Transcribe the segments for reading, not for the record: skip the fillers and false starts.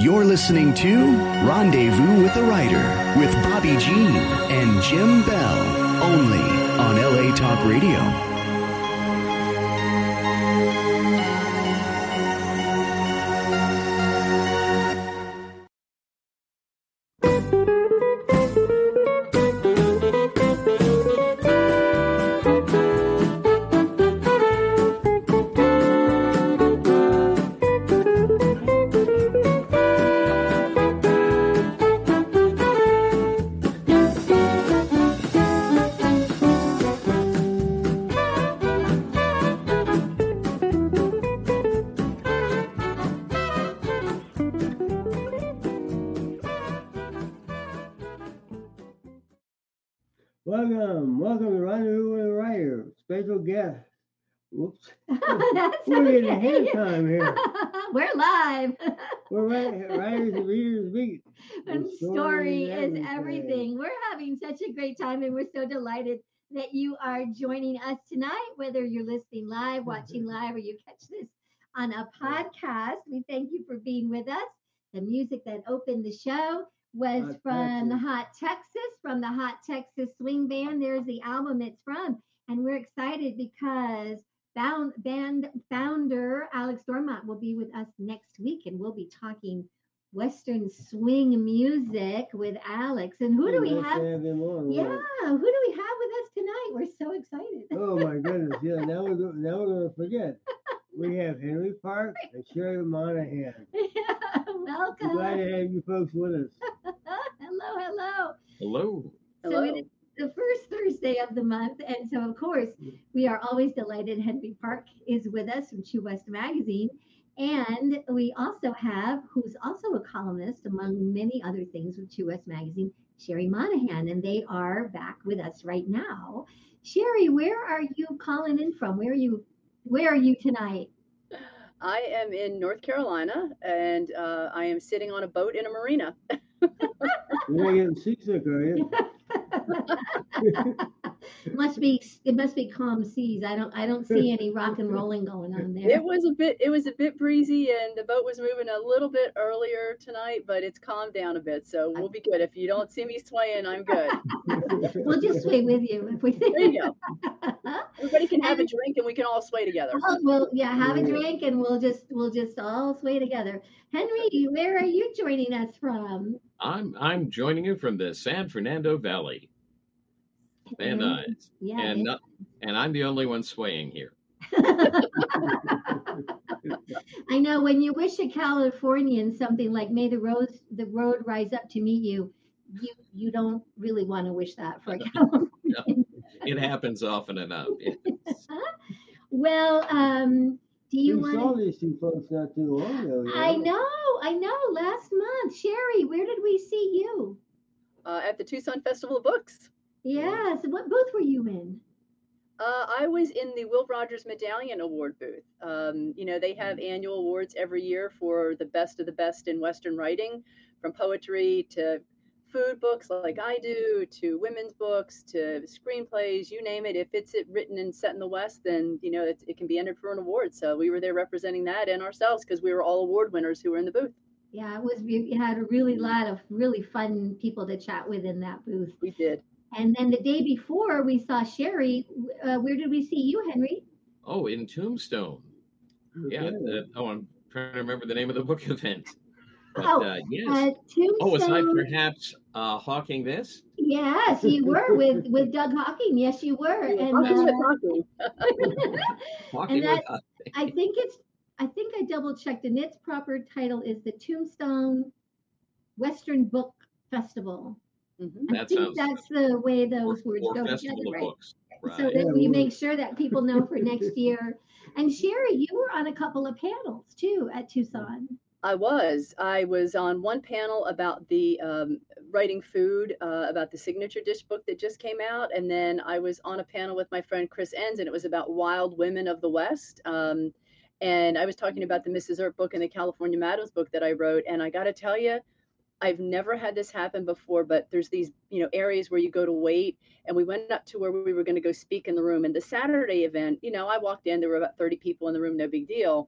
You're listening to Rendezvous with the Writer with Bobby Jean and Jim Bell, only on LA Talk Radio. Welcome to Rendezvous with the Writer. Special guest. Whoops. We're in ahead of time here. We're live. We're writers and readers meet. And story is everything. We're having such a great time, and we're so delighted that you are joining us tonight, whether you're listening live, watching live, or you catch this on a podcast. We thank you for being with us. The music that opened the show was from the Hot Texas Swing Band. There's the album it's from. And we're excited because band founder Alex Dormont will be with us next week, and we'll be talking Western swing music with Alex. And who do we have? Who do we have with us tonight? We're so excited. Oh my goodness! Yeah, now we're gonna forget. We have Henry Park and Sherry Monahan. Yeah, welcome. I'm glad to have you folks with us. Hello. So it is the first Thursday of the month, and so of course we are always delighted Henry Park is with us from True West Magazine, and we also have, who's also a columnist among many other things with True West Magazine, Sherry Monahan, and they are back with us right now. Sherry, where are you calling in from? Where are you tonight? I am in North Carolina, and I am sitting on a boat in a marina. You're not getting seasick, are you? It must be calm seas. I don't see any rock and rolling going on there. It was a bit breezy, and the boat was moving a little bit earlier tonight, but it's calmed down a bit, so we'll be good. If you don't see me swaying, I'm good. We'll just sway with you if we. There you go. Everybody can have a drink, and we can all sway together. Oh, well, yeah, have a drink, and we'll just all sway together. Henry, where are you joining us from? I'm joining you from the San Fernando Valley. Van Nuys. Yeah, and I'm the only one swaying here. I know, when you wish a Californian something like "May the road rise up to meet you," you don't really want to wish that for a Californian. No, it happens often enough. Well, do you want? We saw these two folks not too long ago. I know. Last month, Sherry, where did we see you? At the Tucson Festival of Books. Yeah. So what booth were you in? I was in the Will Rogers Medallion Award booth. They have annual awards every year for the best of the best in Western writing, from poetry to food books like I do, to women's books, to screenplays, you name it. If it's written and set in the West, then, it can be entered for an award. So we were there representing that and ourselves, because we were all award winners who were in the booth. Yeah, you had a lot of really fun people to chat with in that booth. We did. And then the day before we saw Sherry, where did we see you, Henry? Oh, in Tombstone. Yeah. I'm trying to remember the name of the book event. But, yes. Tombstone. Oh, was I perhaps hawking this? Yes, you were with Doug Hawking. Yes, you were. Hawking. Hawking with Hawking. I think I double checked, and its proper title is the Tombstone Western Book Festival. Mm-hmm. I think that's the way those words go together, right? Books. Right? So that we make sure that people know for next year. And Sherry, you were on a couple of panels too at Tucson. I was on one panel about the writing food, about the signature dish book that just came out. And then I was on a panel with my friend Chris Enns, and it was about wild women of the West. And I was talking about the Mrs. Earp book and the California Madams book that I wrote. And I got to tell you, I've never had this happen before, but there's these, areas where you go to wait, and we went up to where we were going to go speak in the room. And the Saturday event, I walked in, there were about 30 people in the room, no big deal.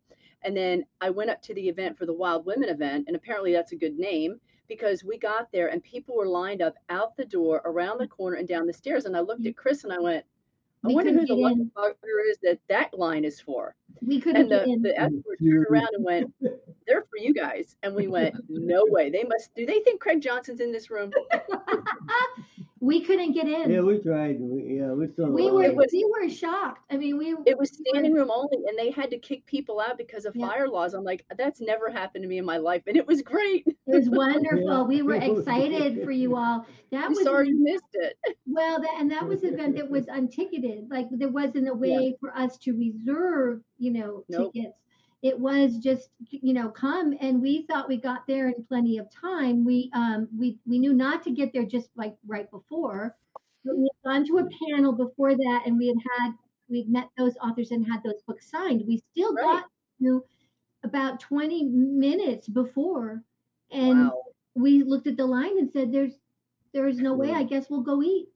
And then I went up to the event for the Wild Women event, and apparently that's a good name because we got there and people were lined up out the door, around the corner, and down the stairs. And I looked at Chris and I went, I We wonder couldn't who the get lucky in. bugger is that line is for. We couldn't And get in. the escort turned around and went, they're for you guys. And we went, no way. Do they think Craig Johnson's in this room? We couldn't get in. Yeah, we tried. We still. We were shocked. I mean, It was standing room only, and they had to kick people out because of Yeah. fire laws. I'm like, that's never happened to me in my life, and it was great. It was wonderful. Yeah. We were excited for you all. That I'm was sorry you missed it. well, that was an event that was unticketed. Like there wasn't a way for us to reserve, Nope. tickets. It was just, come, and we thought we got there in plenty of time. We knew not to get there just like right before, but we had gone to a panel before that, and we'd met those authors and had those books signed. We still Right. got to about 20 minutes before, and Wow. we looked at the line and said, "There's no way. I guess we'll go eat."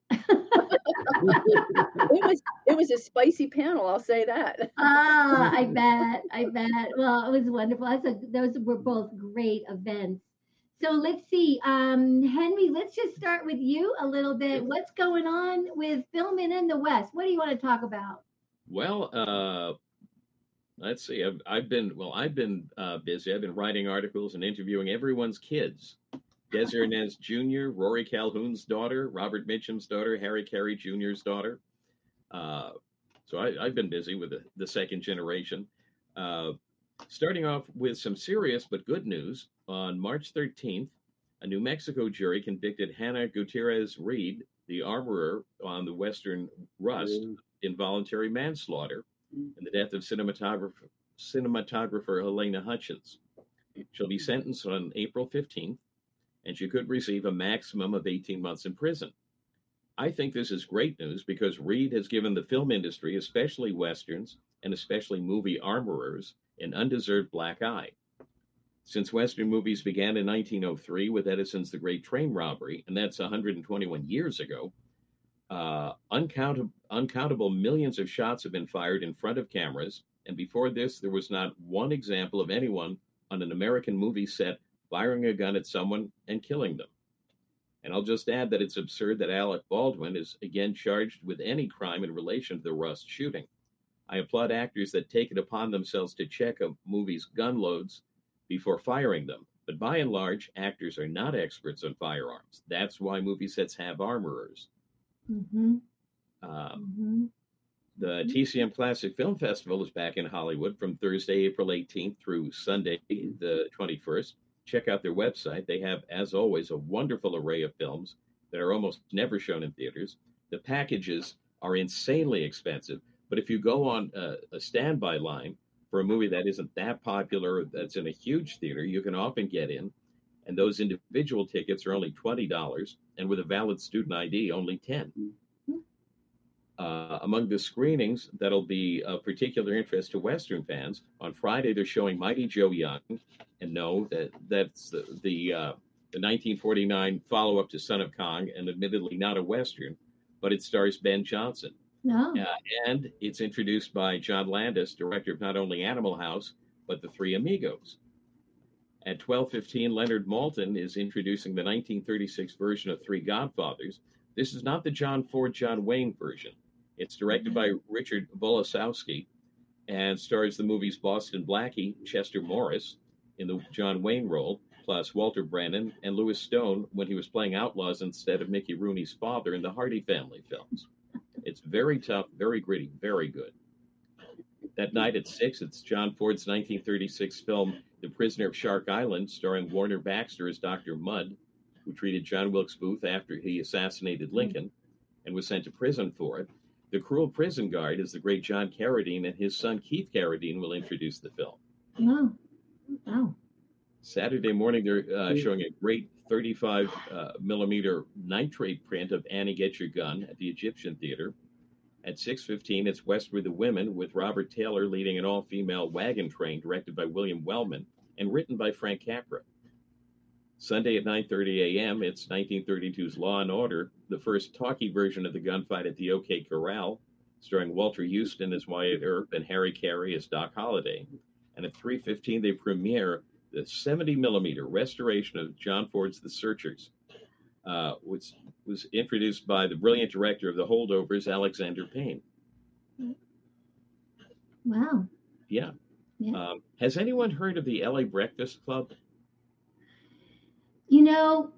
It was a spicy panel, I'll say that. Ah, I bet. Well, it was wonderful. Those were both great events. So let's see, Henry, let's just start with you a little bit. What's going on with filming in the West? What do you want to talk about? Well, let's see. I've been busy. I've been writing articles and interviewing everyone's kids. Des Arnaz Jr., Rory Calhoun's daughter, Robert Mitchum's daughter, Harry Carey Jr.'s daughter. So I've been busy with the second generation. Starting off with some serious but good news, on March 13th, a New Mexico jury convicted Hannah Gutierrez Reed, the armorer on the Western Rust, involuntary manslaughter in the death of cinematographer Helena Hutchins. She'll be sentenced on April 15th, and she could receive a maximum of 18 months in prison. I think this is great news because Reed has given the film industry, especially Westerns, and especially movie armorers, an undeserved black eye. Since Western movies began in 1903 with Edison's The Great Train Robbery, and that's 121 years ago, uncountable millions of shots have been fired in front of cameras, and before this, there was not one example of anyone on an American movie set firing a gun at someone and killing them. And I'll just add that it's absurd that Alec Baldwin is again charged with any crime in relation to the Rust shooting. I applaud actors that take it upon themselves to check a movie's gun loads before firing them. But by and large, actors are not experts on firearms. That's why movie sets have armorers. Mm-hmm. The TCM Classic Film Festival is back in Hollywood from Thursday, April 18th through Sunday, the 21st. Check out their website. They have, as always, a wonderful array of films that are almost never shown in theaters. The packages are insanely expensive, but if you go on a standby line for a movie that isn't that popular, that's in a huge theater, you can often get in, and those individual tickets are only $20, and with a valid student ID, only $10. Among the screenings that'll be of particular interest to Western fans, on Friday they're showing Mighty Joe Young, and no, that's the 1949 follow-up to Son of Kong, and admittedly not a Western, but it stars Ben Johnson. No. And it's introduced by John Landis, director of not only Animal House, but The Three Amigos. At 12:15, Leonard Maltin is introducing the 1936 version of Three Godfathers. This is not the John Ford, John Wayne version. It's directed by Richard Bolesowski and stars the movie's Boston Blackie, Chester Morris, in the John Wayne role, plus Walter Brennan and Louis Stone when he was playing outlaws instead of Mickey Rooney's father in the Hardy Family films. It's very tough, very gritty, very good. That night at 6, it's John Ford's 1936 film, The Prisoner of Shark Island, starring Warner Baxter as Dr. Mudd, who treated John Wilkes Booth after he assassinated Lincoln and was sent to prison for it. The cruel prison guard is the great John Carradine, and his son Keith Carradine will introduce the film. No. Oh. Saturday morning, they're showing a great 35 millimeter nitrate print of Annie Get Your Gun at the Egyptian Theater. At 6:15, it's West with the Women, with Robert Taylor leading an all-female wagon train directed by William Wellman and written by Frank Capra. Sunday at 9:30 a.m., it's 1932's Law and Order, the first talkie version of the gunfight at the OK Corral, starring Walter Houston as Wyatt Earp and Harry Carey as Doc Holliday. And at 3:15, they premiere the 70-millimeter restoration of John Ford's The Searchers, which was introduced by the brilliant director of The Holdovers, Alexander Payne. Wow. Yeah. Yeah. Has anyone heard of the LA Breakfast Club? You know,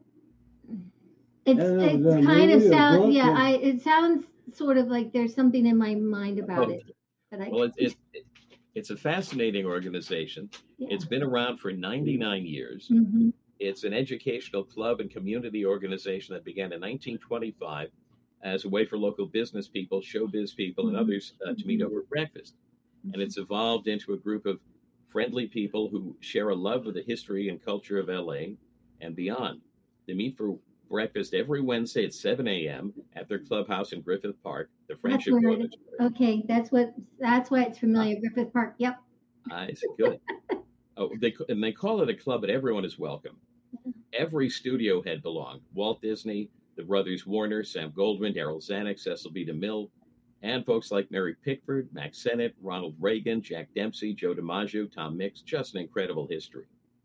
it's kind of sound. Yeah, it sounds sort of like there's something in my mind about it. But Well, it's a fascinating organization. Yeah. It's been around for 99 years. Mm-hmm. It's an educational club and community organization that began in 1925 as a way for local business people, showbiz people, and others to meet over breakfast. And it's evolved into a group of friendly people who share a love of the history and culture of LA and beyond. They meet for breakfast every Wednesday at 7 a.m. at their clubhouse in Griffith Park, the Friendship Club. Okay, that's why it's familiar. Griffith Park. Yep. I see. Good. They call it a club, but everyone is welcome. Every studio head belonged. Walt Disney, the brothers Warner, Sam Goldwyn, Darryl Zanuck, Cecil B. DeMille, and folks like Mary Pickford, Max Sennett, Ronald Reagan, Jack Dempsey, Joe DiMaggio, Tom Mix. Just an incredible history.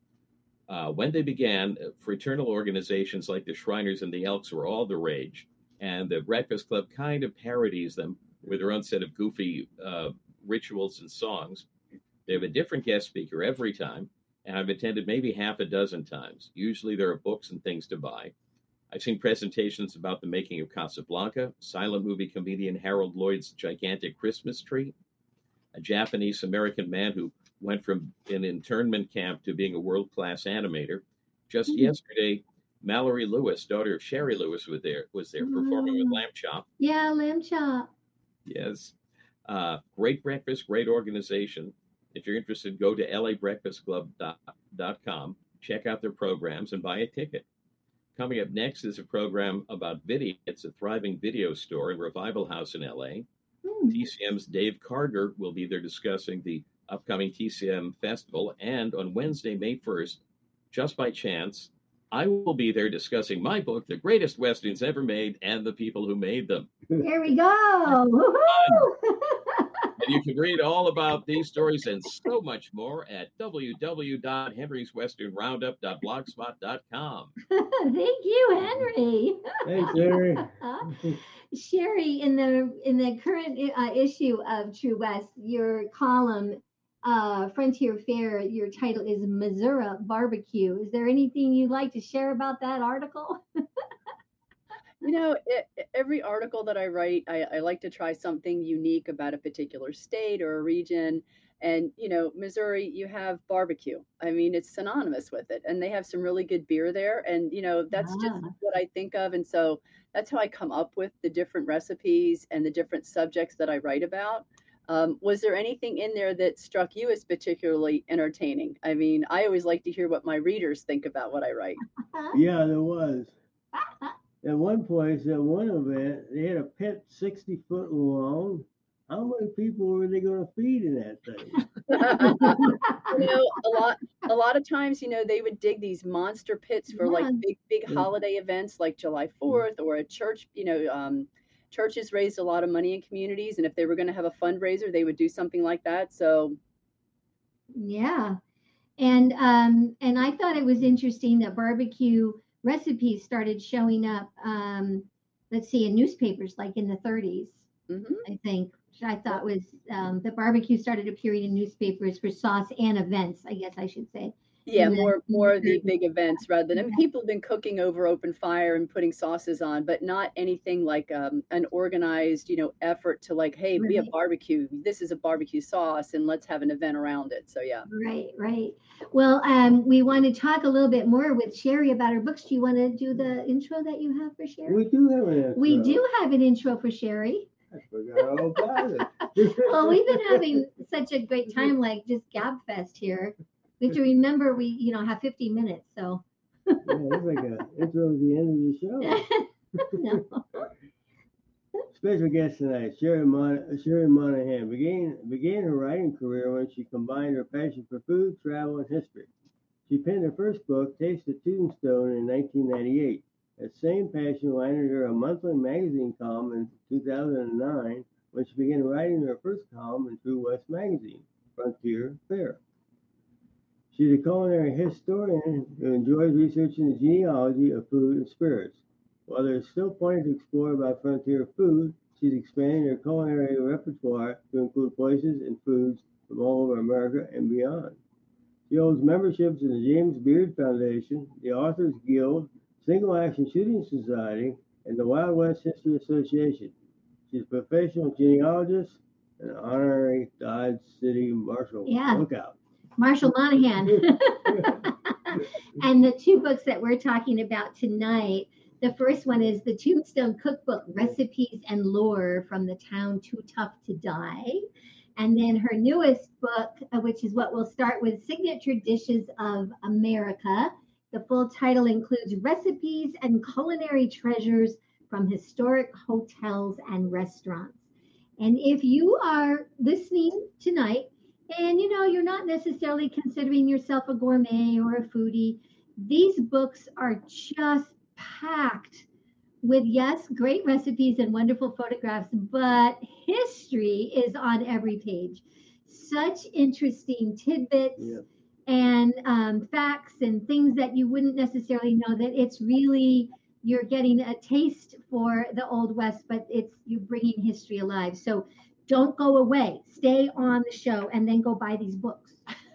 When they began, fraternal organizations like the Shriners and the Elks were all the rage, and the Breakfast Club kind of parodies them with their own set of goofy rituals and songs. They have a different guest speaker every time, and I've attended maybe half a dozen times. Usually there are books and things to buy. I've seen presentations about the making of Casablanca, silent movie comedian Harold Lloyd's gigantic Christmas tree, a Japanese-American man who went from an internment camp to being a world-class animator. Just yesterday, Mallory Lewis, daughter of Sherry Lewis, was there performing with Lamb Chop. Yeah, Lamb Chop. Yes. Great breakfast, great organization. If you're interested, go to labreakfastclub.com, check out their programs, and buy a ticket. Coming up next is a program about video. It's a thriving video store and revival house in LA. TCM's Dave Karger will be there discussing the upcoming TCM Festival. And on Wednesday, May 1st, just by chance, I will be there discussing my book, The Greatest Westerns Ever Made and the People Who Made Them. Here we go. Woo-hoo! And you can read all about these stories and so much more at www.henryswesternroundup.blogspot.com. Thank you, Henry. Thanks, Henry. Sherry, in the current issue of True West, your column, Frontier Fair, your title is Missouri Barbecue. Is there anything you'd like to share about that article? You know, every article that I write, I like to try something unique about a particular state or a region. And, you know, Missouri, you have barbecue. I mean, it's synonymous with it. And they have some really good beer there. And, you know, that's just what I think of. And so that's how I come up with the different recipes and the different subjects that I write about. Was there anything in there that struck you as particularly entertaining? I mean, I always like to hear what my readers think about what I write. Yeah, there was. At one place, at one event, they had a pit 60 foot long. How many people were they going to feed in that thing? You know, a lot of times, you know, they would dig these monster pits for like big holiday events like July 4th or a church. You know, churches raised a lot of money in communities, and if they were going to have a fundraiser, they would do something like that. So, yeah, and I thought it was interesting that barbecue recipes started showing up, let's see, in newspapers like in the 30s, I think, which I thought was the barbecue started appearing in newspapers for sauce and events, I guess I should say. Yeah, more of the big events rather than, I mean, people have been cooking over open fire and putting sauces on, but not anything like an organized, you know, effort to like, hey, we have barbecue. This is a barbecue sauce and let's have an event around it. So, yeah. Right. Well, we want to talk a little bit more with Sherry about her books. Do you want to do the intro that you have for Sherry? We do have an intro. We do have an intro for Sherry. I forgot all about it. Well, we've been having such a great time, like just Gab Fest here. We have to remember we, you know, have 50 minutes, so. Yeah, it's like an intro to the end of the show. No. Special guest tonight, Sherry Monahan began her writing career when she combined her passion for food, travel, and history. She penned her first book, Taste of Tombstone, in 1998. That same passion landed her a monthly magazine column in 2009 when she began writing her first column in True West magazine, Frontier Fair. She's a culinary historian who enjoys researching the genealogy of food and spirits. While there is still plenty to explore about frontier food, she's expanding her culinary repertoire to include places and foods from all over America and beyond. She holds memberships in the James Beard Foundation, the Authors Guild, Single Action Shooting Society, and the Wild West History Association. She's a professional genealogist and an honorary Dodge City Marshal. Yeah. Lookout. Marshall Monahan. And the two books that we're talking about tonight, the first one is the Tombstone Cookbook, Recipes and Lore from the Town Too Tough to Die. And then her newest book, which is what we'll start with, Signature Dishes of America. The full title includes recipes and culinary treasures from historic hotels and restaurants. And if you are listening tonight and you're not necessarily considering yourself a gourmet or a foodie, these books are just packed with, yes, great recipes and wonderful photographs, but history is on every page. Such interesting tidbits and facts and things that you wouldn't necessarily know, that it's really, you're getting a taste for the Old West, but it's you bringing history alive. So don't go away. Stay on the show and then go buy these books.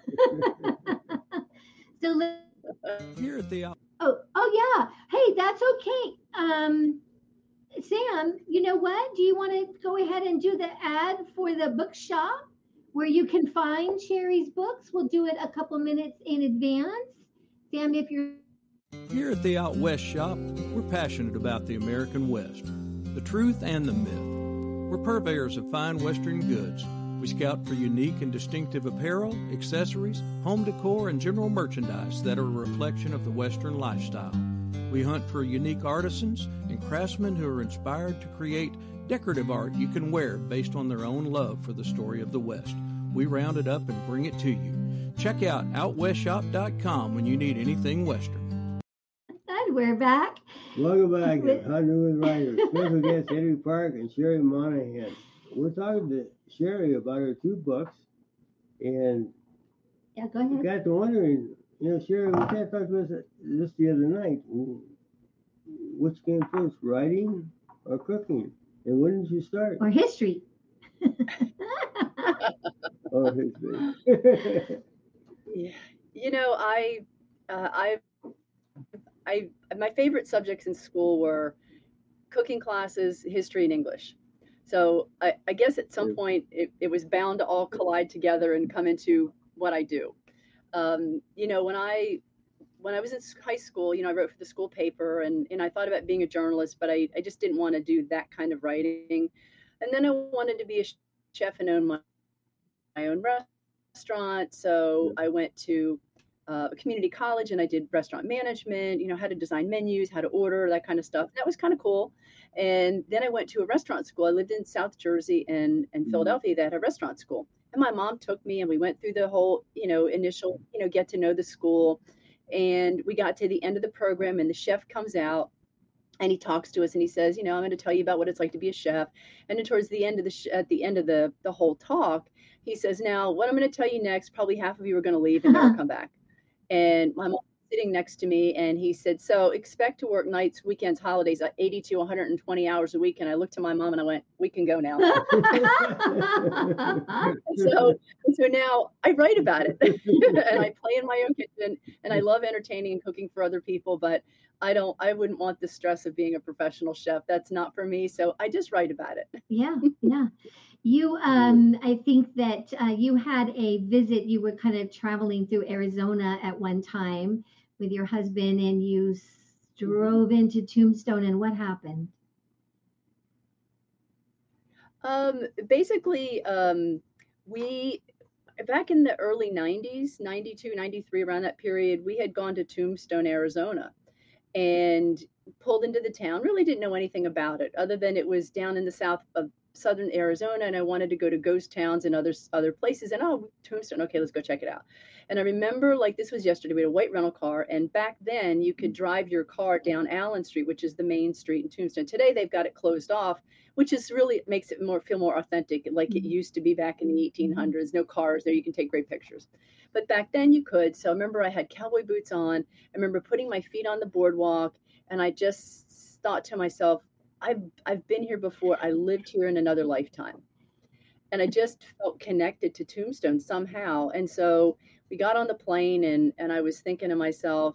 So here at the Oh yeah. Hey, that's okay. Sam, you know what? Do you want to go ahead and do the ad for the bookshop where you can find Sherry's books? We'll do it a couple minutes in advance. Sam, if you're here at the Out West Shop, we're passionate about the American West, the truth and the myth. We're purveyors of fine Western goods. We scout for unique and distinctive apparel, accessories, home decor, and general merchandise that are a reflection of the Western lifestyle. We hunt for unique artisans and craftsmen who are inspired to create decorative art you can wear based on their own love for the story of the West. We round it up and bring it to you. Check out OutWestShop.com when you need anything Western. And we're back. Welcome back to Honduras Writers. Special guest Henry Park and Sherry Monahan. We're talking to Sherry about her two books, and yeah, go ahead. Got to wondering, Sherry, we kind of talked about this the other night. Which came first, writing or cooking? And when did you start? Or history. Or history. My favorite subjects in school were cooking classes, history, and English. So I guess at some point it was bound to all collide together and come into what I do. When I was in high school, I wrote for the school paper and I thought about being a journalist, but I just didn't want to do that kind of writing. And then I wanted to be a chef and own my own restaurant. So I went to a community college and I did restaurant management, how to design menus, how to order, that kind of stuff. That was kind of cool. And then I went to a restaurant school. I lived in South Jersey and Philadelphia that had a restaurant school. And my mom took me and we went through the whole, initial, get to know the school. And we got to the end of the program and the chef comes out and he talks to us and he says, I'm going to tell you about what it's like to be a chef. And then towards the end of at the end of the whole talk, he says, now what I'm going to tell you next, probably half of you are going to leave and never come back. And my mom was sitting next to me and he said, so expect to work nights, weekends, holidays, 80 to 120 hours a week. And I looked to my mom and I went, we can go now. so now I write about it and I play in my own kitchen and I love entertaining and cooking for other people, but I wouldn't want the stress of being a professional chef. That's not for me. So I just write about it. Yeah. You, I think that you had a visit, you were kind of traveling through Arizona at one time with your husband and you drove into Tombstone, and what happened? Basically, we, back in the early 90s, 92, 93, around that period, we had gone to Tombstone, Arizona and pulled into the town, really didn't know anything about it other than it was down in the south of southern Arizona, and I wanted to go to ghost towns and other places. And Tombstone, okay, let's go check it out. And I remember, like this was yesterday, we had a white rental car, and back then you could drive your car down Allen Street, which is the main street in Tombstone. Today they've got it closed off, which is really makes it feel more authentic, like it used to be back in the 1800s. No cars there, you can take great pictures. But back then you could. So I remember I had cowboy boots on. I remember putting my feet on the boardwalk, and I just thought to myself, I've been here before. I lived here in another lifetime. And I just felt connected to Tombstone somehow. And so we got on the plane, and I was thinking to myself,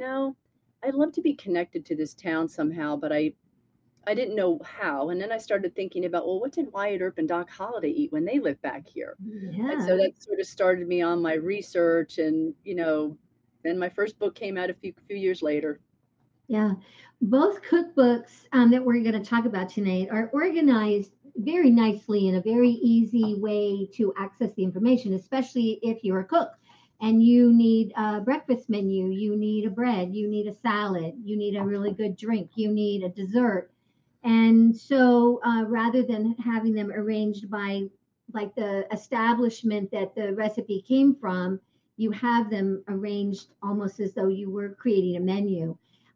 I'd love to be connected to this town somehow, but I didn't know how. And then I started thinking about, well, what did Wyatt Earp and Doc Holliday eat when they lived back here? Yeah. And so that sort of started me on my research. And, then my first book came out a few years later. Yeah. Both cookbooks that we're going to talk about tonight are organized very nicely in a very easy way to access the information, especially if you're a cook and you need a breakfast menu, you need a bread, you need a salad, you need a really good drink, you need a dessert. And so rather than having them arranged by like the establishment that the recipe came from, you have them arranged almost as though you were creating a menu.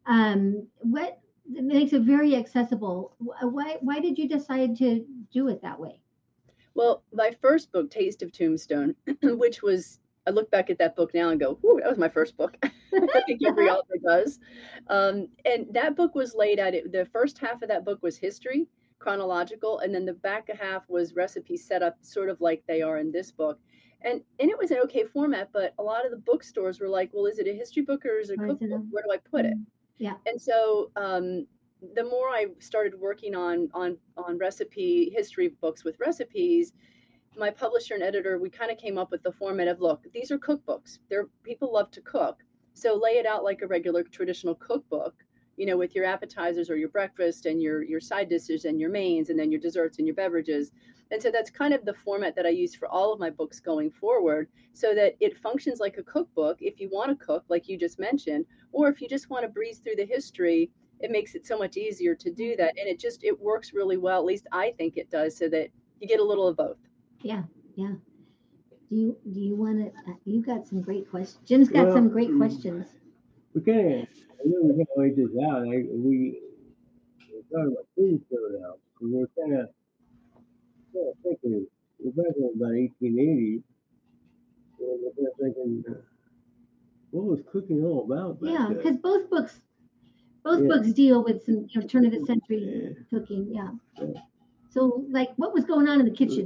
What makes it very accessible? Why did you decide to do it that way? Well, my first book, Taste of Tombstone, which was, I look back at that book now and go, "Ooh, that was my first book." I think every author does. And that book was laid out. The first half of that book was history, chronological, and then the back half was recipes set up sort of like they are in this book. And it was an okay format, but a lot of the bookstores were like, "Well, is it a history book or is it a cookbook? Where do I put it?" Yeah. And so the more I started working on recipe history books with recipes, my publisher and editor, we kind of came up with the format of, look, these are cookbooks. People love to cook. So lay it out like a regular traditional cookbook, with your appetizers or your breakfast and your side dishes and your mains and then your desserts and your beverages. And so that's kind of the format that I use for all of my books going forward, so that it functions like a cookbook if you want to cook, like you just mentioned, or if you just want to breeze through the history. It makes it so much easier to do that. And it works really well. At least I think it does, so that you get a little of both. Yeah. Yeah. Do you want to, you got some great questions. Jim's got some great questions. We can't wait this out. We're talking about Tombstone now. So we're kind of thinking, we're back in about 1880. We're kind of thinking, what was cooking all about back then? Because both books deal with some turn of the century cooking. Yeah. So, like, what was going on in the kitchen?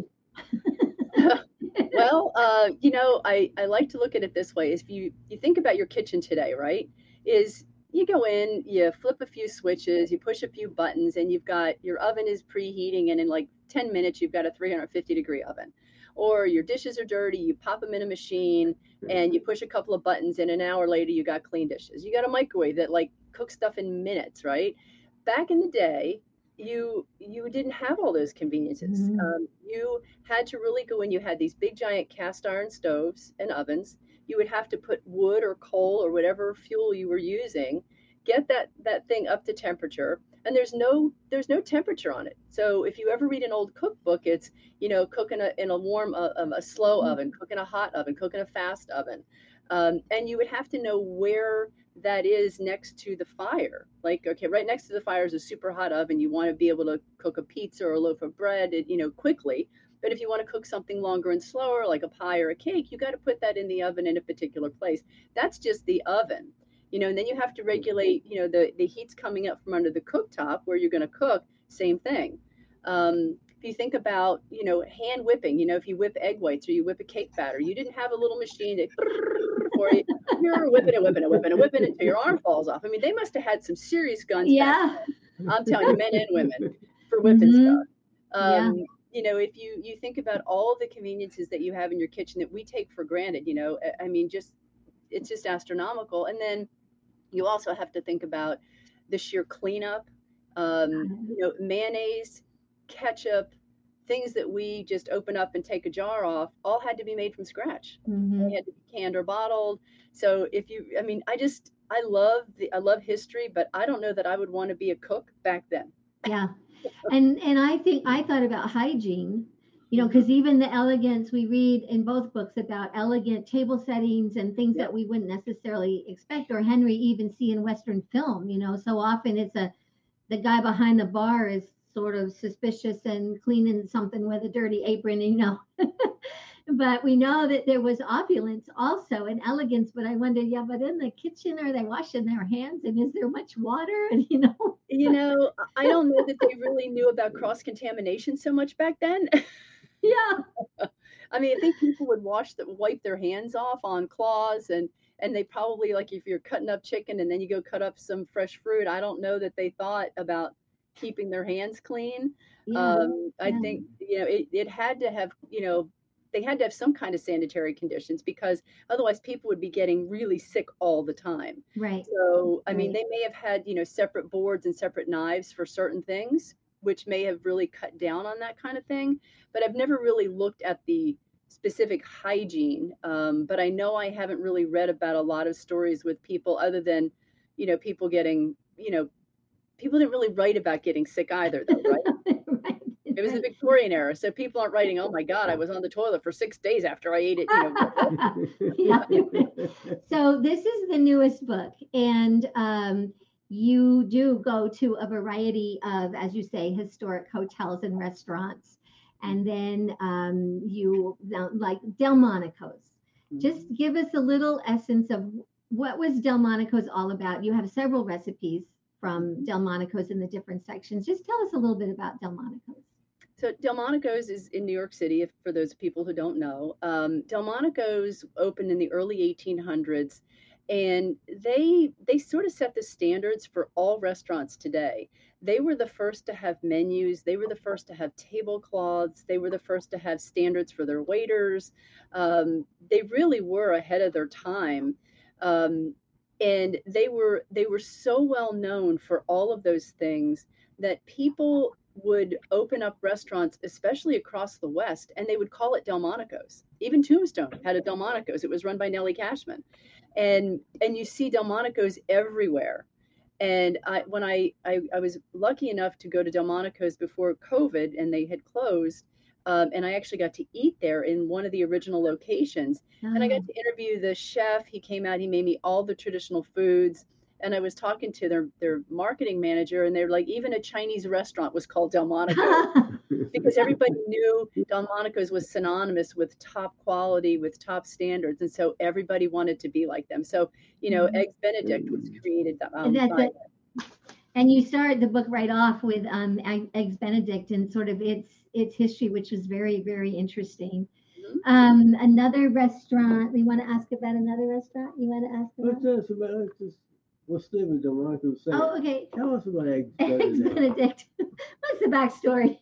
Well, I like to look at it this way. If you think about your kitchen today, right, is you go in, you flip a few switches, you push a few buttons, and you've got your oven is preheating, and in like 10 minutes, you've got a 350-degree oven. Or your dishes are dirty, you pop them in a machine, and you push a couple of buttons, and an hour later, you got clean dishes. You got a microwave that like cooks stuff in minutes, right? Back in the day, you didn't have all those conveniences. You had to really go in. You had these big giant cast iron stoves and ovens. You would have to put wood or coal or whatever fuel you were using, get that thing up to temperature, and there's no temperature on it. So if you ever read an old cookbook, it's cooking in a warm a slow oven, cooking a hot oven, cooking a fast oven, and you would have to know where that is next to the fire. Like, okay, right next to the fire is a super hot oven. You want to be able to cook a pizza or a loaf of bread, quickly. But if you want to cook something longer and slower, like a pie or a cake, you got to put that in the oven in a particular place. That's just the oven, and then you have to regulate, the heat's coming up from under the cooktop where you're going to cook, same thing. If you think about, hand whipping, if you whip egg whites or you whip a cake batter, you didn't have a little machine that for you. You're whipping it until your arm falls off. I mean, they must have had some serious guns. Yeah. I'm telling you, men and women, for whipping stuff. If you think about all the conveniences that you have in your kitchen that we take for granted, I mean, it's just astronomical. And then you also have to think about the sheer cleanup, mayonnaise, ketchup, things that we just open up and take a jar off, all had to be made from scratch. They had to be canned or bottled. So I love history, but I don't know that I would want to be a cook back then. Yeah. And I thought about hygiene, because even the elegance, we read in both books about elegant table settings and things that we wouldn't necessarily expect, or Henry even see in Western film. So often it's the guy behind the bar is sort of suspicious and cleaning something with a dirty apron, but we know that there was opulence also and elegance. But I wondered, but in the kitchen, are they washing their hands, and is there much water? And I don't know that they really knew about cross-contamination so much back then. Yeah. I mean, I think people would wipe their hands off on cloths, and they probably, like, if you're cutting up chicken and then you go cut up some fresh fruit, I don't know that they thought about keeping their hands clean. I think, it had to have, they had to have some kind of sanitary conditions, because otherwise people would be getting really sick all the time. Right. So, I mean, they may have had, separate boards and separate knives for certain things, which may have really cut down on that kind of thing. But I've never really looked at the specific hygiene. But I know I haven't really read about a lot of stories with people other than, people getting, people didn't really write about getting sick either, though, right? Right. It was the Victorian era, so people aren't writing, "Oh my God, I was on the toilet for 6 days after I ate it." Yeah. So this is the newest book, and you do go to a variety of, as you say, historic hotels and restaurants, and then you like Delmonico's. Just give us a little essence of what was Delmonico's all about. You have several recipes from Delmonico's in the different sections. Just tell us a little bit about Delmonico's. So Delmonico's is in New York City, for those people who don't know. Delmonico's opened in the early 1800s, and they sort of set the standards for all restaurants today. They were the first to have menus. They were the first to have tablecloths. They were the first to have standards for their waiters. They really were ahead of their time. And they were so well known for all of those things that people would open up restaurants, especially across the West, and they would call it Delmonico's. Even Tombstone had a Delmonico's. It was run by Nellie Cashman. And you see Delmonico's everywhere. And when I was lucky enough to go to Delmonico's before COVID, and they had closed, and I actually got to eat there in one of the original locations. And I got to interview the chef. He came out, he made me all the traditional foods. And I was talking to their marketing manager, and they're like, even a Chinese restaurant was called Delmonico's because everybody knew Delmonico's was synonymous with top quality, with top standards. And so everybody wanted to be like them. So, Eggs Benedict was created. And you started the book right off with Eggs Benedict and sort of its history, which was very, very interesting. Another restaurant, we want to ask about another restaurant? You want to ask about? We'll stay with Delmonico's. Oh, okay. Tell us about Eggs Benedict. What's the backstory?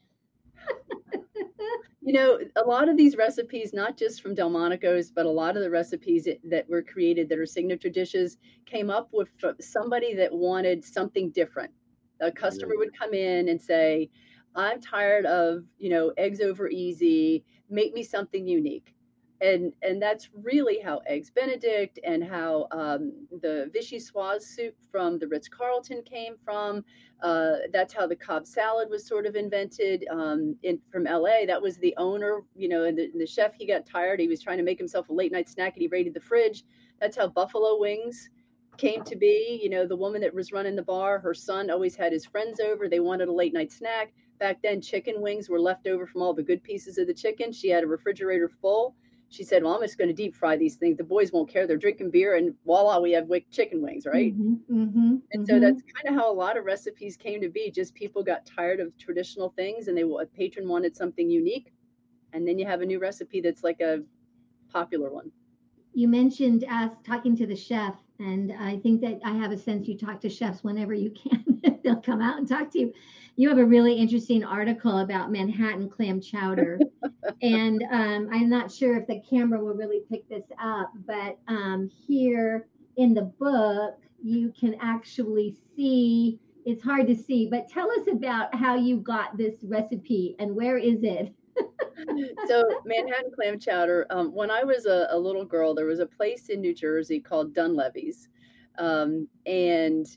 A lot of these recipes, not just from Delmonico's, but a lot of the recipes that were created that are signature dishes came up with somebody that wanted something different. A customer would come in and say, "I'm tired of, eggs over easy. Make me something unique." And that's really how Eggs Benedict and how the vichyssoise soup from the Ritz-Carlton came from. That's how the Cobb salad was sort of invented from LA. That was the owner, and the chef, he got tired. He was trying to make himself a late night snack, and he raided the fridge. That's how buffalo wings came to be. The woman that was running the bar, her son always had his friends over. They wanted a late night snack. Back then, chicken wings were left over from all the good pieces of the chicken. She had a refrigerator full. She said, "Well, I'm just going to deep fry these things. The boys won't care. They're drinking beer, and voila, we have chicken wings," right? So that's kind of how a lot of recipes came to be. Just people got tired of traditional things, and a patron wanted something unique. And then you have a new recipe that's like a popular one. You mentioned talking to the chef, and I think that I have a sense you talk to chefs whenever you can. They'll come out and talk to you. You have a really interesting article about Manhattan clam chowder. And I'm not sure if the camera will really pick this up, but here in the book, you can actually see, it's hard to see, but tell us about how you got this recipe and where is it? So Manhattan clam chowder, when I was a little girl, there was a place in New Jersey called Dunleavy's. And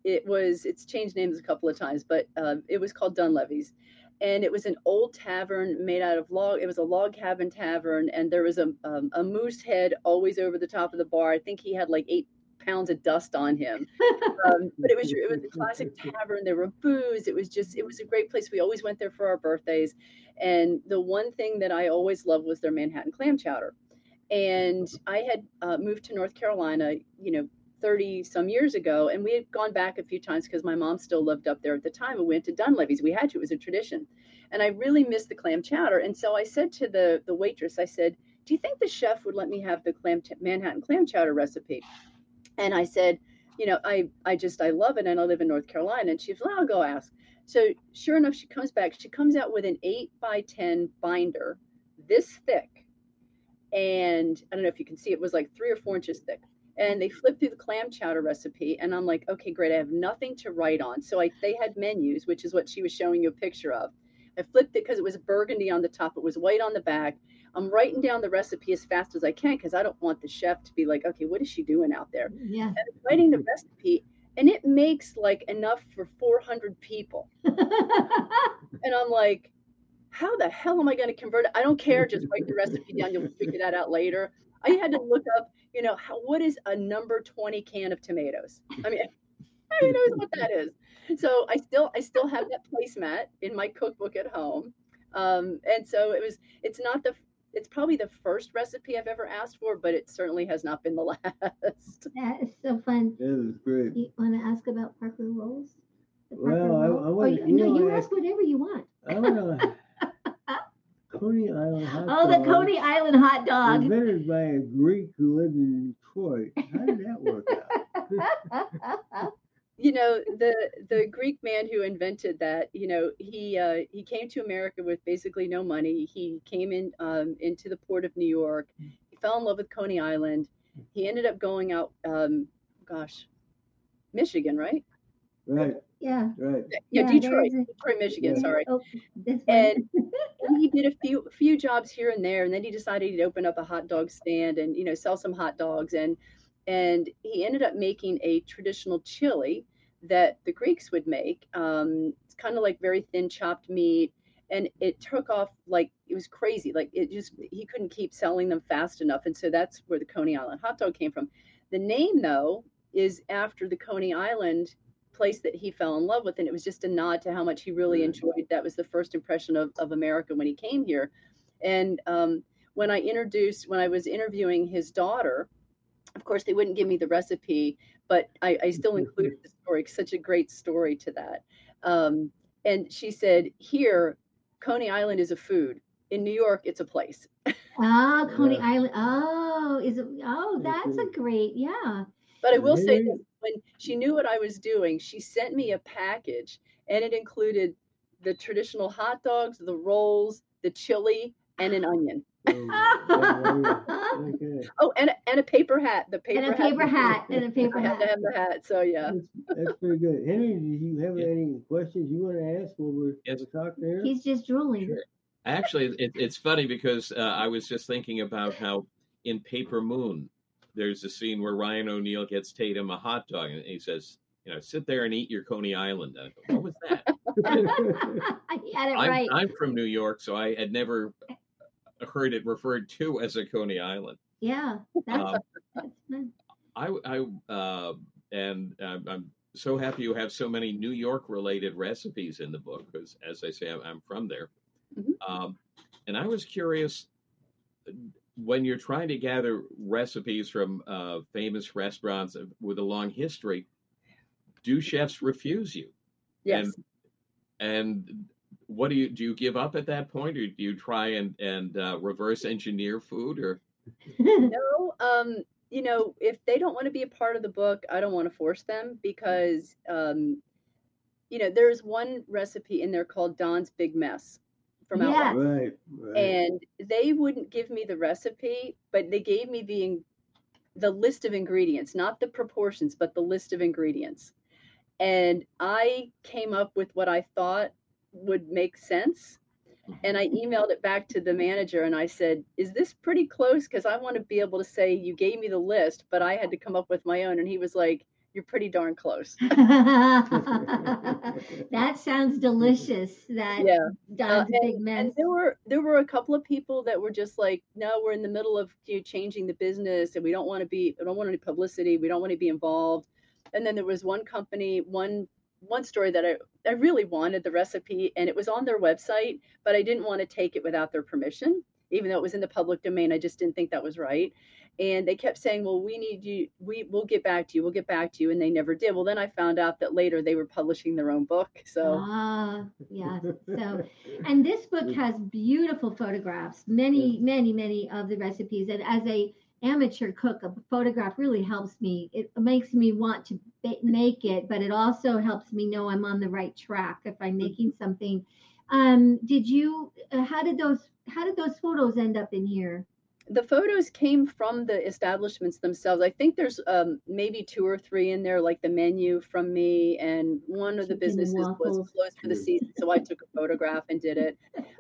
it's changed names a couple of times, but it was called Dunleavy's. And it was an old tavern made out of log. It was a log cabin tavern, and there was a moose head always over the top of the bar. I think he had like 8 pounds of dust on him. But it was a classic tavern. There were booze. It was a great place. We always went there for our birthdays. And the one thing that I always loved was their Manhattan clam chowder. And I had moved to North Carolina, 30 some years ago, and we had gone back a few times because my mom still lived up there at the time, and we went to Dunleavy's. We had to, it was a tradition. And I really missed the clam chowder. And so I said to the waitress, I said, do you think the chef would let me have the Manhattan clam chowder recipe? And I said, I love it, and I live in North Carolina. And she was, well, I'll go ask. So sure enough, she comes back. She comes out with an 8x10 binder this thick. And I don't know if you can see, it was like 3 or 4 inches thick. And they flipped through the clam chowder recipe, and I'm like, okay, great. I have nothing to write on. So they had menus, which is what she was showing you a picture of. I flipped it because it was burgundy on the top. It was white on the back. I'm writing down the recipe as fast as I can because I don't want the chef to be like, okay, what is she doing out there? Yeah. And I'm writing the recipe, and it makes like enough for 400 people. And I'm like, how the hell am I going to convert it? I don't care. Just write the recipe down. You'll figure that out later. I had to look up, what is a number 20 can of tomatoes? I mean, who knows what that is? So I still have that placemat in my cookbook at home. And so it's probably the first recipe I've ever asked for, but it certainly has not been the last. That is so fun. That was great. You want to ask about Parker rolls? You ask whatever you want. I want to Coney Island hot dog. Oh, the Coney Island hot dog. Invented by a Greek who lived in Detroit. How did that work out? The Greek man who invented that, he came to America with basically no money. He came into the port of New York. He fell in love with Coney Island. He ended up going out, Michigan, right? Right. Yeah. Right. Yeah, Detroit, Michigan. Yeah. Sorry. Oh, And he did a few jobs here and there, and then he decided he'd open up a hot dog stand and sell some hot dogs. And he ended up making a traditional chili that the Greeks would make. It's kind of like very thin chopped meat, and it took off like it was crazy. Like he couldn't keep selling them fast enough, and so that's where the Coney Island hot dog came from. The name, though, is after the Coney Island place that he fell in love with, and it was just a nod to how much he really enjoyed. That was the first impression of America when he came here. And when I was interviewing his daughter, of course they wouldn't give me the recipe, but I still included the story. Such a great story to that. And she said, here, Coney Island is a food. In New York, it's a place. Oh, Coney Island. Oh, is it? Oh, that's a great, yeah. But I will say this, when she knew what I was doing, she sent me a package, and it included the traditional hot dogs, the rolls, the chili, and an onion. Oh, and a paper hat. And a paper hat. I had to have the hat. So yeah. That's pretty good. Henry, did you have any questions you want to ask while we're talking here? He's just drooling. Sure. Actually, it's funny because I was just thinking about how in Paper Moon, there's a scene where Ryan O'Neal gets Tatum a hot dog, and he says, sit there and eat your Coney Island. And I go, what was that? He had it right. I'm from New York, so I had never heard it referred to as a Coney Island. Yeah, that's fun. I'm so happy you have so many New York related recipes in the book, because as I say, I'm from there. Mm-hmm. And I was curious, when you're trying to gather recipes from famous restaurants with a long history, do chefs refuse you? Yes. And what do you give up at that point, or do you try and reverse engineer food? Or no, if they don't want to be a part of the book, I don't want to force them, because there's one recipe in there called Don's Big Mess from Outback. Right. And they wouldn't give me the recipe, but they gave me the list of ingredients, not the proportions, but the list of ingredients. And I came up with what I thought would make sense. And I emailed it back to the manager and I said, is this pretty close? Because I want to be able to say, you gave me the list, but I had to come up with my own. And he was like, you're pretty darn close. That sounds delicious. That Yeah. Don's a big mess. And there were a couple of people that were just like, no, we're in the middle of changing the business, and we don't want any publicity. We don't want to be involved. And then there was one company, one story that I really wanted the recipe, and it was on their website, but I didn't want to take it without their permission, even though it was in the public domain. I just didn't think that was right. And they kept saying, well, we need you. We'll get back to you. We'll get back to you. And they never did. Well, then I found out that later they were publishing their own book. So, yeah. So, and this book has beautiful photographs, many of the recipes. And as a amateur cook, a photograph really helps me. It makes me want to make it, but it also helps me know I'm on the right track if I'm making something. How did those photos end up in here? The photos came from the establishments themselves. I think there's maybe 2 or 3 in there, like the menu from me, and one of the businesses was closed for the season, so I took a photograph and did it.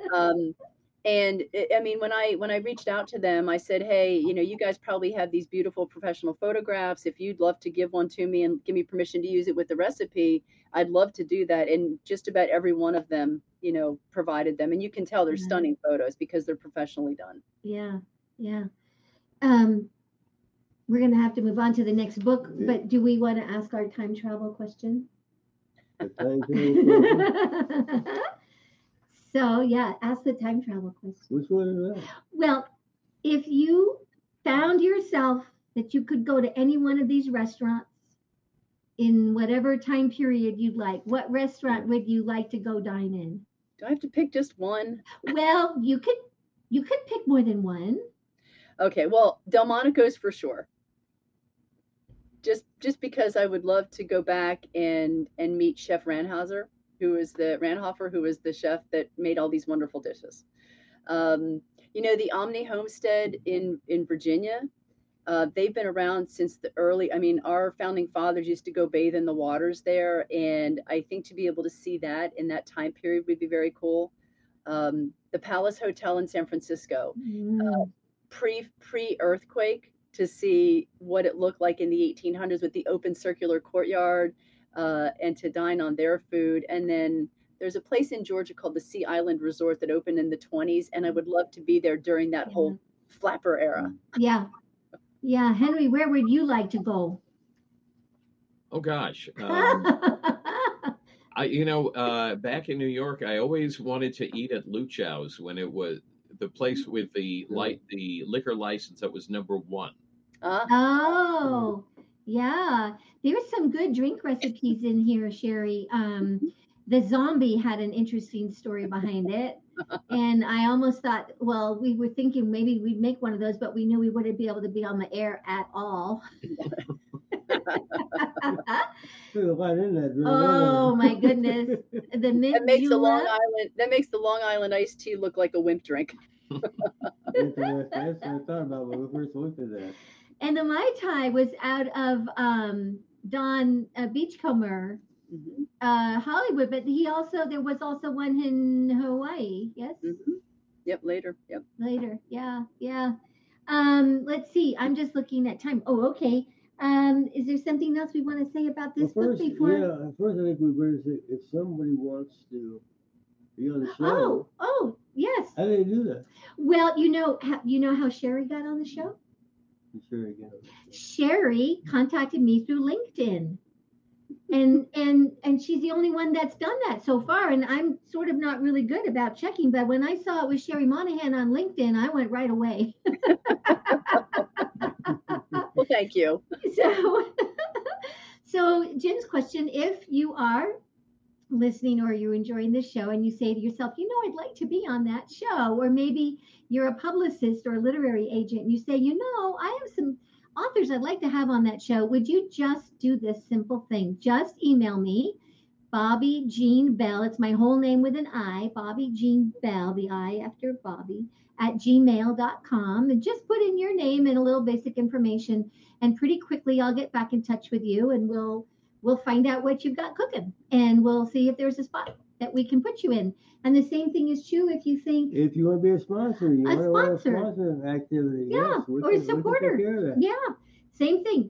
When I reached out to them, I said, hey, you guys probably have these beautiful professional photographs. If you'd love to give one to me and give me permission to use it with the recipe, I'd love to do that. And just about every one of them, provided them. And you can tell they're stunning photos because they're professionally done. Yeah. We're going to have to move on to the next book, but do we want to ask our time travel question? So, ask the time travel question. Which one is that? Well, if you found yourself that you could go to any one of these restaurants in whatever time period you'd like, what restaurant would you like to go dine in? Do I have to pick just one? Well, you could pick more than one. Okay, well, Delmonico's for sure. Just because I would love to go back and meet Chef Ranhofer, who was the chef that made all these wonderful dishes. The Omni Homestead in Virginia, they've been around since our founding fathers used to go bathe in the waters there, and I think to be able to see that in that time period would be very cool. The Palace Hotel in San Francisco. Pre-earthquake, to see what it looked like in the 1800s with the open circular courtyard, and to dine on their food. And then there's a place in Georgia called the Sea Island Resort that opened in the 20s, and I would love to be there during that whole flapper era. Yeah, Henry, where would you like to go? Oh gosh. Back in New York, I always wanted to eat at Luchow's when it was the place with the liquor license that was number 1. Oh, yeah. There's some good drink recipes in here, Sherry. The zombie had an interesting story behind it. And I almost thought, well, we were thinking maybe we'd make one of those, but we knew we wouldn't be able to be on the air at all. Oh my goodness. That makes the Long Island iced tea look like a wimp drink. That's what I thought about when we first looked at that. And the Mai Tai was out of Don Beachcomber, Hollywood, but there was also one in Hawaii. Yes. Mm-hmm. Yep. Later. Yeah. Let's see. I'm just looking at time. Oh, okay. Is there something else we want to say about this book before? Yeah. First, I think we better say if somebody wants to be on the show. Oh, yes. How do they do that? Well, you know how Sherry got on the show? Sherry contacted me through LinkedIn. And she's the only one that's done that so far. And I'm sort of not really good about checking, but when I saw it was Sherry Monahan on LinkedIn, I went right away. Well, thank you. So Jim's question, if you are listening or you're enjoying this show and you say to yourself, I'd like to be on that show, or maybe you're a publicist or a literary agent and you say, I have some authors I'd like to have on that show, would you just do this simple thing? Just email me, Bobby Jean Bell. It's my whole name with an I, Bobby Jean Bell, the I after Bobby, @gmail.com, and just put in your name and a little basic information, and pretty quickly I'll get back in touch with you, and we'll find out what you've got cooking, and we'll see if there's a spot that we can put you in. And the same thing is true if you think if you want to be a sponsor, you want to sponsor an activity. Yeah, yes, or a supporter. Yeah. Same thing,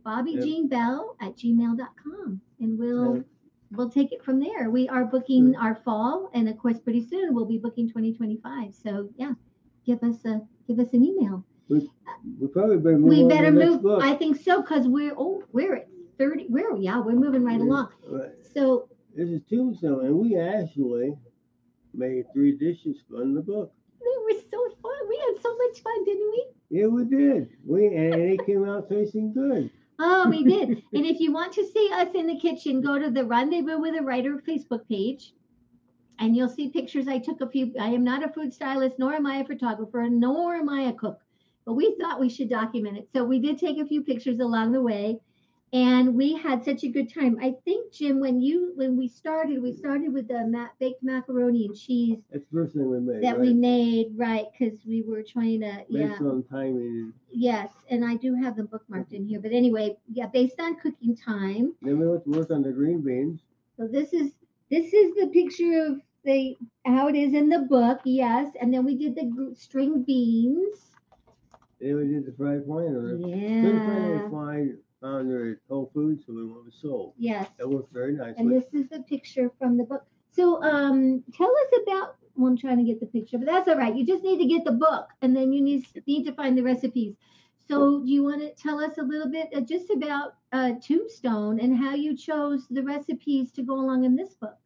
BobbyJeanBell@gmail.com, and we'll take it from there. We are booking our fall, and of course, pretty soon we'll be booking 2025. So yeah, give us an email. We probably better move. We on better to the next move. book. I think so, because we're at 30. We're moving right along. Right. So This is Tombstone, and we actually made 3 dishes from the book. it was so fun. We had so much fun, didn't we? Yeah, we did. And it came out tasting good. Oh, we did. And if you want to see us in the kitchen, go to the Rendezvous with a Writer Facebook page, and you'll see pictures. I took a few. I am not a food stylist, nor am I a photographer, nor am I a cook. But we thought we should document it. So we did take a few pictures along the way, and we had such a good time. I think, Jim, when we started with the baked macaroni and cheese. That's the first thing we made. That right? we made, right, because we were trying to, Based on timing. Yes, and I do have them bookmarked in here. But anyway, yeah, based on cooking time. Then we went to work on the green beans. So this is the picture of how it is in the book, yes. And then we did the string beans. Then we did the fried planter. Yeah. Couldn't find founder at Whole Foods, so we went with Soul. Yes. That worked very nicely. And this is the picture from the book. So tell us about, well, I'm trying to get the picture, but that's all right. You just need to get the book, and then you need to find the recipes. So do you want to tell us a little bit just about Tombstone and how you chose the recipes to go along in this book?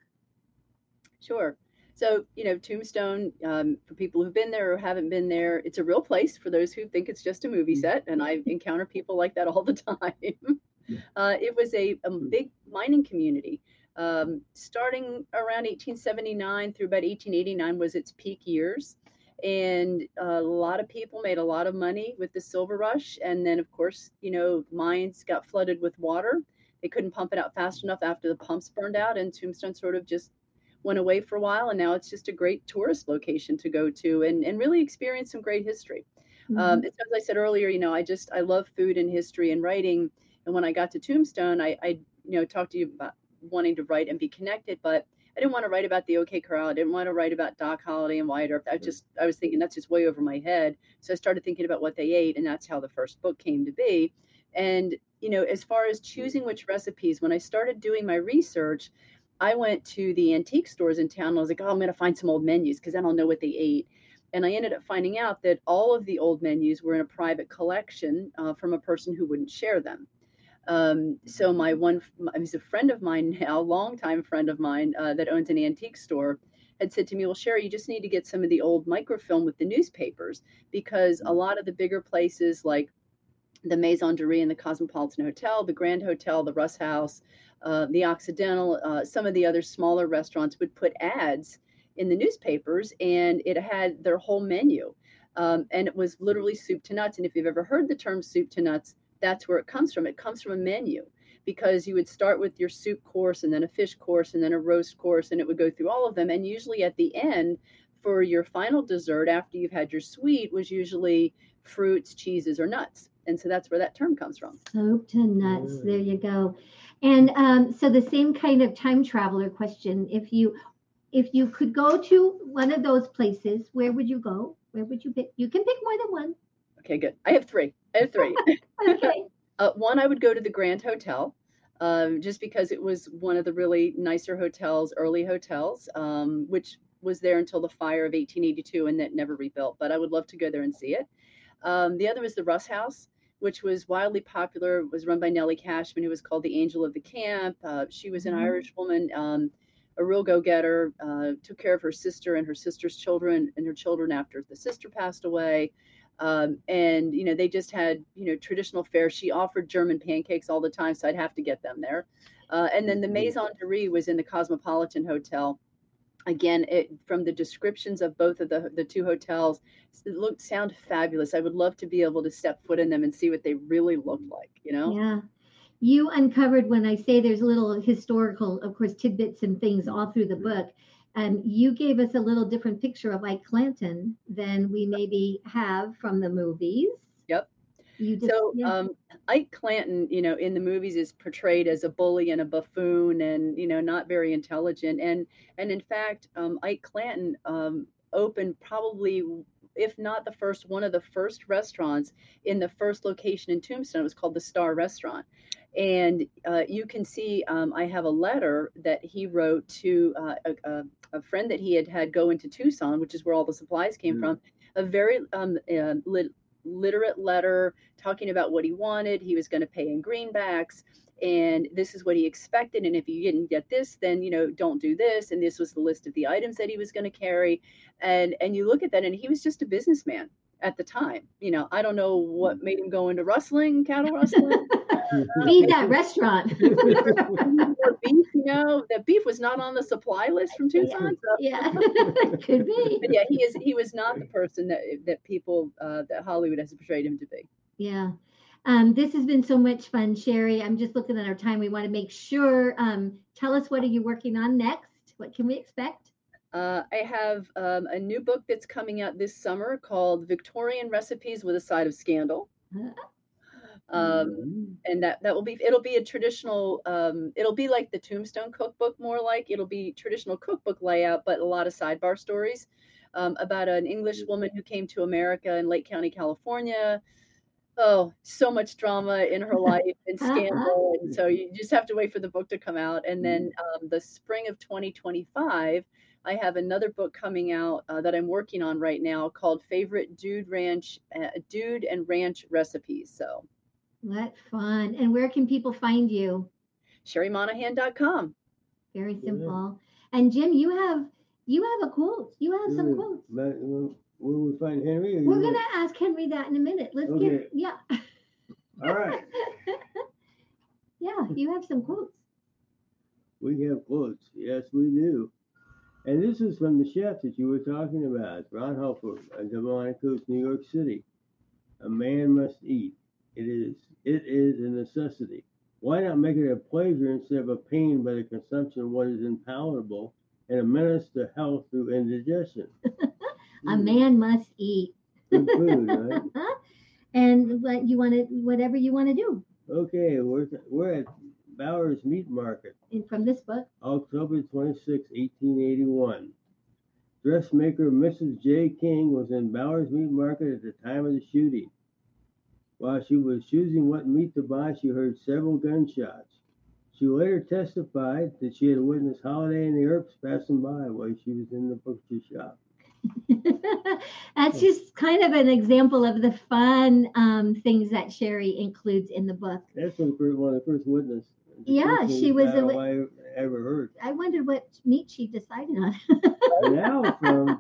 Sure. So, Tombstone, for people who've been there or haven't been there, it's a real place for those who think it's just a movie set. And I encounter people like that all the time. It was a big mining community. Starting around 1879 through about 1889 was its peak years. And a lot of people made a lot of money with the silver rush. And then, of course, mines got flooded with water. They couldn't pump it out fast enough after the pumps burned out. And Tombstone sort of just went away for a while, and now it's just a great tourist location to go to and really experience some great history. Mm-hmm. As I said earlier, I love food and history and writing. And when I got to Tombstone, I talked to you about wanting to write and be connected, but I didn't want to write about the OK Corral. I didn't want to write about Doc Holliday and Wyatt Earp. I was thinking that's just way over my head. So I started thinking about what they ate, and that's how the first book came to be. And, as far as choosing which recipes, when I started doing my research, I went to the antique stores in town and I was like, I'm going to find some old menus because then I'll know what they ate. And I ended up finding out that all of the old menus were in a private collection from a person who wouldn't share them. So he's a friend of mine now, longtime friend of mine that owns an antique store, had said to me, well, Sherry, you just need to get some of the old microfilm with the newspapers, because a lot of the bigger places like the Maison Dorée and the Cosmopolitan Hotel, the Grand Hotel, the Russ House, the Occidental, some of the other smaller restaurants would put ads in the newspapers, and it had their whole menu. And it was literally soup to nuts. And if you've ever heard the term soup to nuts, that's where it comes from. It comes from a menu, because you would start with your soup course and then a fish course and then a roast course, and it would go through all of them. And usually at the end, for your final dessert, after you've had your sweet, was usually fruits, cheeses, or nuts. And so that's where that term comes from. Soup to nuts. There you go. And so the same kind of time traveler question, if you could go to one of those places, where would you go? Where would you pick? You can pick more than one. Okay, good. I have three. Okay. One, I would go to the Grand Hotel, just because it was one of the really nicer hotels, early hotels, which was there until the fire of 1882 and that never rebuilt. But I would love to go there and see it. The other is the Russ House, which was wildly popular. It was run by Nellie Cashman, who was called the Angel of the Camp. She was an Irish woman, a real go-getter, took care of her sister and her sister's children and her children after the sister passed away. And, they just had, traditional fare. She offered German pancakes all the time, so I'd have to get them there. And then the Maison Dorée was in the Cosmopolitan Hotel. Again, from the descriptions of both of the two hotels, it sound fabulous. I would love to be able to step foot in them and see what they really look like, Yeah. You uncovered, when I say there's a little historical, of course, tidbits and things all through the book. You gave us a little different picture of Ike Clanton than we maybe have from the movies. Yep. Ike Clanton, in the movies is portrayed as a bully and a buffoon and, not very intelligent. And in fact, Ike Clanton opened probably if not the first, one of the first restaurants in the first location in Tombstone. It was called the Star Restaurant. And you can see I have a letter that he wrote to a friend that he had go into Tucson, which is where all the supplies came from, a very literate letter talking about what he wanted. He was going to pay in greenbacks, and this is what he expected. And if you didn't get this, then, don't do this. And this was the list of the items that he was going to carry. And you look at that, and he was just a businessman at the time. I don't know what made him go into rustling, cattle rustling. Feed that restaurant. Or beef, that beef was not on the supply list from Tucson. Yeah, could be. But yeah, he was not the person that people that Hollywood has portrayed him to be. Yeah. This has been so much fun, Sherry. I'm just looking at our time. We want to make sure. Tell us, what are you working on next? What can we expect? I have a new book that's coming out this summer called Victorian Recipes with a Side of Scandal. And it'll be a traditional, it'll be like the Tombstone cookbook, more like. It'll be traditional cookbook layout, but a lot of sidebar stories about an English woman who came to America in Lake County, California. Oh, so much drama in her life and scandal. And so you just have to wait for the book to come out. And then the spring of 2025, I have another book coming out that I'm working on right now called Favorite Dude and Ranch Recipes. So what fun. And where can people find you? SherryMonahan.com. Very simple. And Jim, you have a quote. You have some quotes. Where we find Henry? We're going to ask Henry that in a minute. Let's yeah. All right. Yeah, you have some quotes. We have quotes. Yes, we do. And this is from the chef that you were talking about, Ron Hofer, of Devon Coast, New York City. A man must eat. It is a necessity. Why not make it a pleasure instead of a pain by the consumption of what is unpalatable and a menace to health through indigestion? A man must eat. Good food, right? And whatever you want to do. Okay, we're at Bowers Meat Market. And from this book, October 26, 1881. Dressmaker Mrs. J. King was in Bowers Meat Market at the time of the shooting. While she was choosing what meat to buy, she heard several gunshots. She later testified that she had witnessed Holiday and the Earps passing by while she was in the butcher shop. That's just kind of an example of the fun things that Sherry includes in the book. That's one of the first witnesses. Yeah, she was I ever heard. I wondered what meat she decided on. Now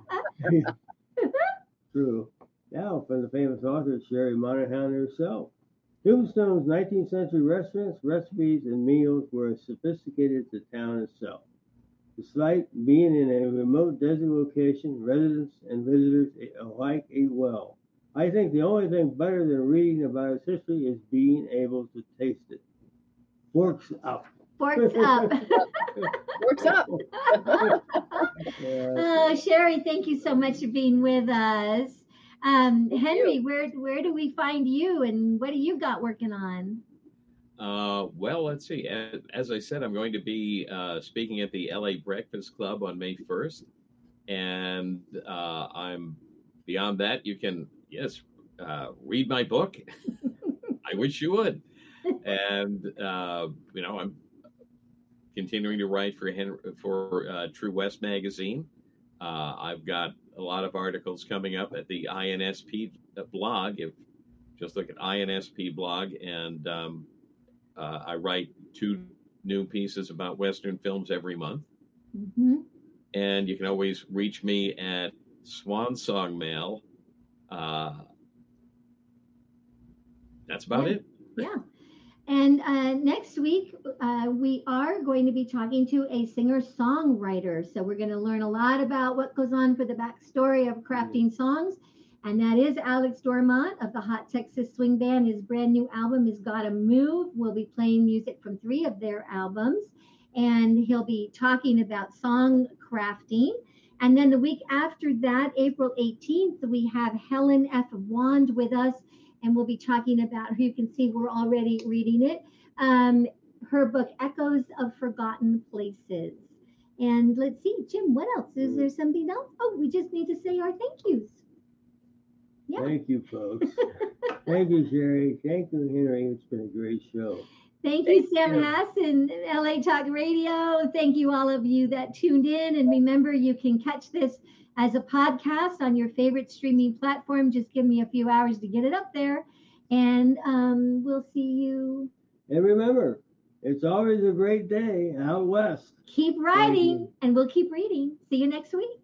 from the famous author Sherry Monahan herself. Tombstone's 19th century restaurants, recipes, and meals were as sophisticated as the town itself. Despite being in a remote desert location, residents and visitors alike ate well. I think the only thing better than reading about its history is being able to taste it. Forks up. Forks up. Forks up. Oh, Sherry, thank you so much for being with us. Henry, where do we find you, and what do you got working on? Well, let's see. As I said, I'm going to be speaking at the LA Breakfast Club on May 1st. And I'm beyond that. You can, read my book. I wish you would. And, I'm continuing to write for True West magazine. I've got a lot of articles coming up at the INSP blog. Just look at INSP blog, and I write 2 new pieces about Western films every month. Mm-hmm. And you can always reach me at Swan Song Mail. That's about it. Yeah. And next week, we are going to be talking to a singer-songwriter. So we're going to learn a lot about what goes on for the backstory of crafting songs. And that is Alex Dormont of the Hot Texas Swing Band. His brand new album is Gotta Move. We'll be playing music from 3 of their albums. And he'll be talking about song crafting. And then the week after that, April 18th, we have Helen F. Wand with us. And we'll be talking about, you can see we're already reading it, her book, Echoes of Forgotten Places. And let's see, Jim, what else? Is there something else? Oh, we just need to say our thank yous. Yeah. Thank you, folks. Thank you, Sherry. Thank you, Henry. It's been a great show. Thank you, Sam Hass and LA Talk Radio. Thank you, all of you that tuned in. And remember, you can catch this as a podcast on your favorite streaming platform. Just give me a few hours to get it up there. And we'll see you. And remember, it's always a great day out west. Keep writing, and we'll keep reading. See you next week.